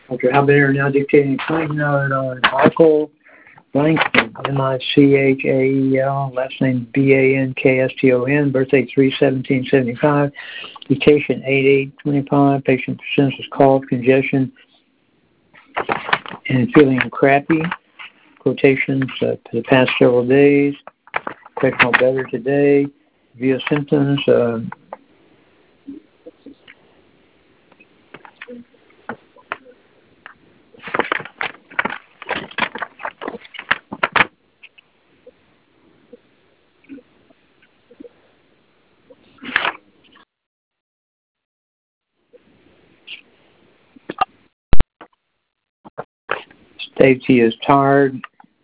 Dr. Halbender now dictating claim note on Michael Langston, Michael, last name Bankaston, birthday 3/17/75, dictation 8/8/25, patient census cough, congestion, and feeling crappy. Quotations for the past several days. Technical better today. Via symptoms. States he is tired.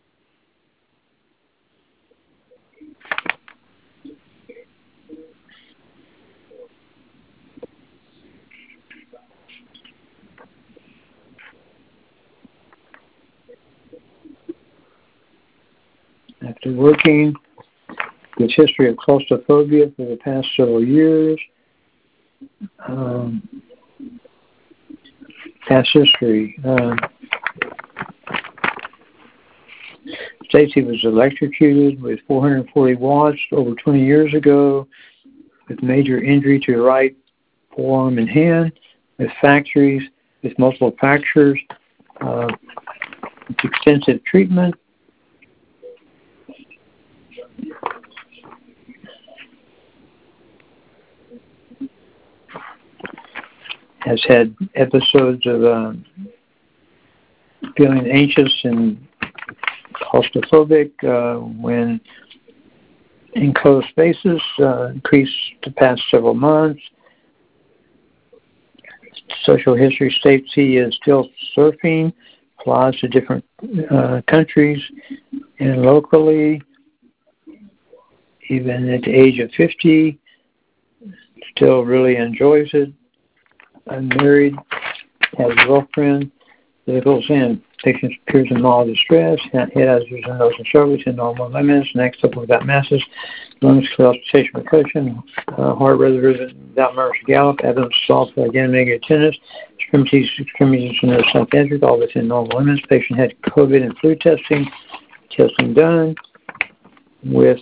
After working with history of claustrophobia for the past several years. Past history. Stacy was electrocuted with 440 watts over 20 years ago with major injury to the right forearm and hand, with fractures, with multiple fractures, with extensive treatment. Has had episodes of feeling anxious and claustrophobic when in closed spaces, increased the past several months. Social history states he is still surfing, flies to different countries and locally, even at the age of 50, still really enjoys it. Unmarried, has a girlfriend, vehicles in. Patient appears in mild distress, head hazards and nose and shoulders in normal limits, next up without masses, lungs, auscultation, percussion, heart rather without murmurs gallop, evidence soft again negative tennis, extremities and psychiatric, all within normal limits. Patient had COVID and flu testing done with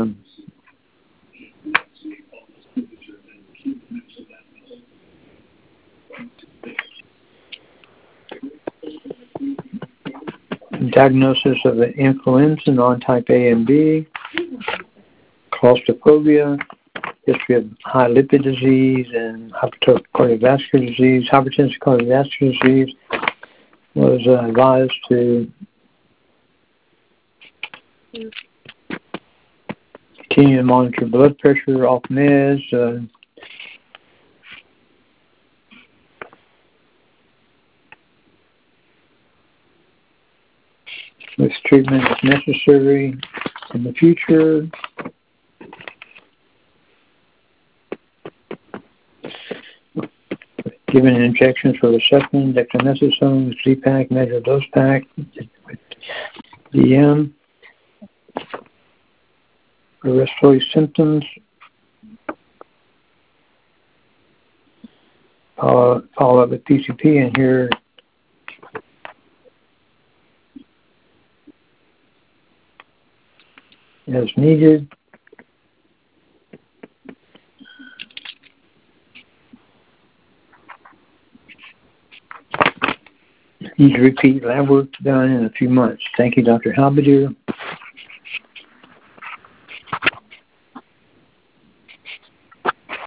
diagnosis of the influenza, non-type A and B, claustrophobia, history of high lipid disease and hypertrophic cardiovascular disease, hypertensive cardiovascular disease, was advised to continue to monitor blood pressure off meds, with treatment if necessary in the future. Given injections for Herceptin, dexamethasone, Z-Pack, measured dose pack, with DM. For respiratory symptoms, follow up with PCP, and here as needed. Need to repeat lab work done in a few months. Thank you, Dr. Halbender.